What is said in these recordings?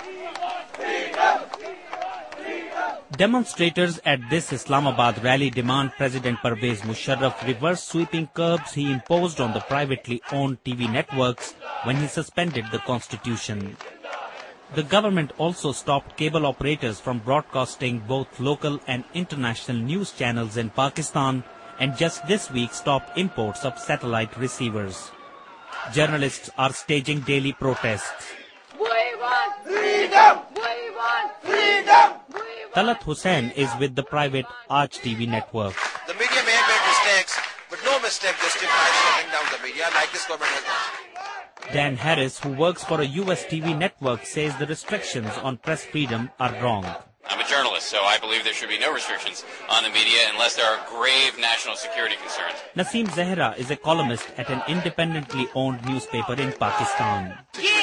Demonstrators at this Islamabad rally demand President Pervez Musharraf reverse sweeping curbs he imposed on the privately owned TV networks when he suspended the constitution. The government also stopped cable operators from broadcasting both local and international news channels in Pakistan and just this week stopped imports of satellite receivers. Journalists are staging daily protests. We want freedom! We want freedom! Talat Hussain is with the private Aaj TV network. The media may have made mistakes, but no mistake justifies shutting down the media like this government has done. Dan Harris, who works for a US TV network, says the restrictions on press freedom are wrong. I'm a journalist, so I believe there should be no restrictions on the media unless there are grave national security concerns. Naseem Zahra is a columnist at an independently owned newspaper in Pakistan.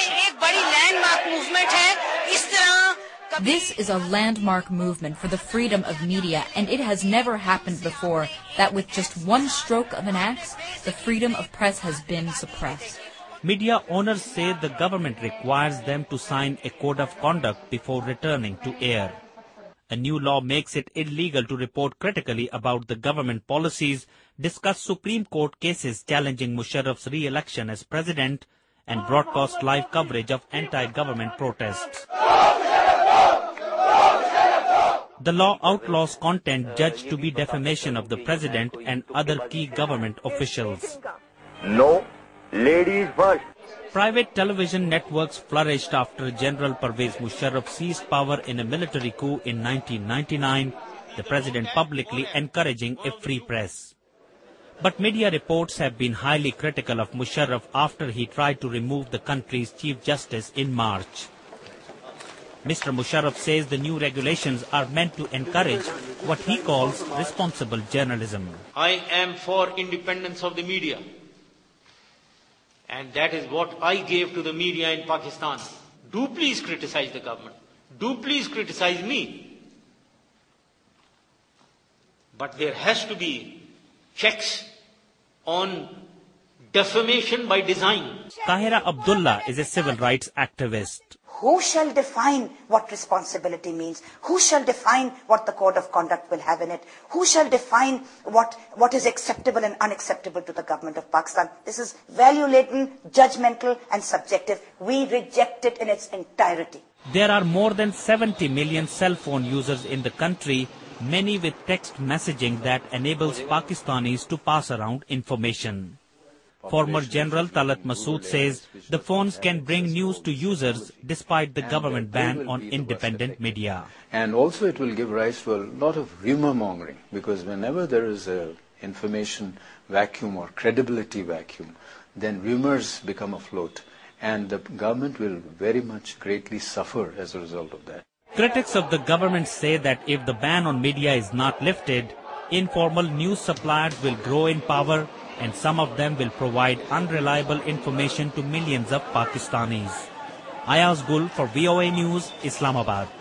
This is a landmark movement for the freedom of media, and it has never happened before that with just one stroke of an axe, the freedom of press has been suppressed. Media owners say the government requires them to sign a code of conduct before returning to air. A new law makes it illegal to report critically about the government policies, discuss Supreme Court cases challenging Musharraf's re-election as president, and broadcast live coverage of anti-government protests. The law outlaws content judged to be defamation of the president and other key government officials. No, ladies first. Private television networks flourished after General Pervez Musharraf seized power in a military coup in 1999, the president publicly encouraging a free press. But media reports have been highly critical of Musharraf after he tried to remove the country's Chief Justice in March. Mr. Musharraf says the new regulations are meant to encourage what he calls responsible journalism. I am for independence of the media. And that is what I gave to the media in Pakistan. Do please criticize the government. Do please criticize me. But there has to be checks on defamation by design. Tahira Abdullah is a civil rights activist. Who shall define what responsibility means? Who shall define what the code of conduct will have in it? Who shall define what is acceptable and unacceptable to the government of Pakistan? This is value-laden, judgmental and subjective. We reject it in its entirety. There are more than 70 million cell phone users in the country, many with text messaging that enables Pakistanis to pass around information. Former General Talat Masood says the phones can bring news to users despite the government ban on independent media. And also it will give rise to a lot of rumor mongering, because whenever there is an information vacuum or credibility vacuum, then rumors become afloat, and the government will very much greatly suffer as a result of that. Critics of the government say that if the ban on media is not lifted, informal news suppliers will grow in power, and some of them will provide unreliable information to millions of Pakistanis. Ayaz Gul for VOA News, Islamabad.